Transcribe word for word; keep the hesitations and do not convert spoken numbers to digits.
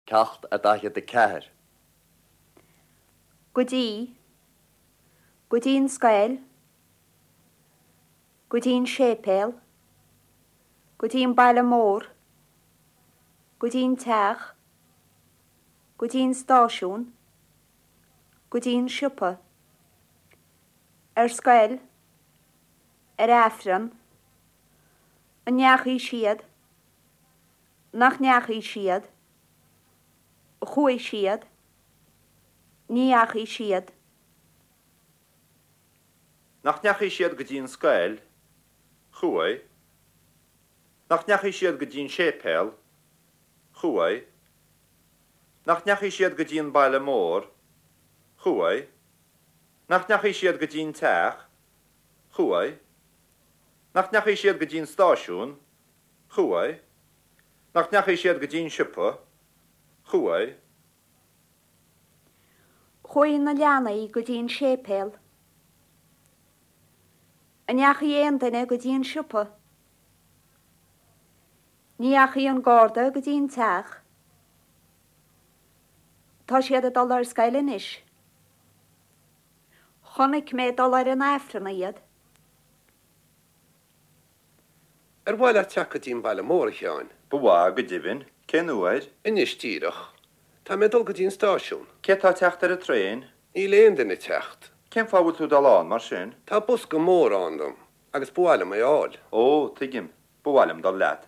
Cacht a dacha de ceair. Gudí, Gudín Scail, Gudín Shépéal, Gudín Bailamór, Gudín Teach, Gudín Stáisiún, Gudín Siúpa, ar Scail, ar Athran, an neachaí siad, nach neachaí siad, chuaigh siad, níachaí siad. Nach neachaí siad go dtíon Scail, chuaigh. Nach neachaí siad go dtíon Shépéal, chuaigh. Nach neachaí siad go dtíon Bailamór, chuaigh. Nach neachaí siad go dtíon Teach, chuaigh. Nach neachaí siad go dtíon Stáisiún, chuaigh. Nach neachaí siad go dtíon Siúpa, chuaigh. Chuaigh na leanaí go dtíon Shépéal. A neachaí aon duine go dtíon Siúpa. Níachaí an Garda go dtíon Teach. Tá siad a dul ar Scail inis. Chonaic mé dul ar an Athran iad. Ar bhfuil a teach go dtíon Bailamór cheáin. Bua go dibhin, cén uair, Inis tíirech. Tá mé dul go dtíon Stáisiún. cé tá teacht ar a tréin, Ní léon duine techt. cén fábhail tú dalán mar sin? Tá bus go mór an dom, agus buaile mé áil. Ó, tuigim, bhhailm dal leat.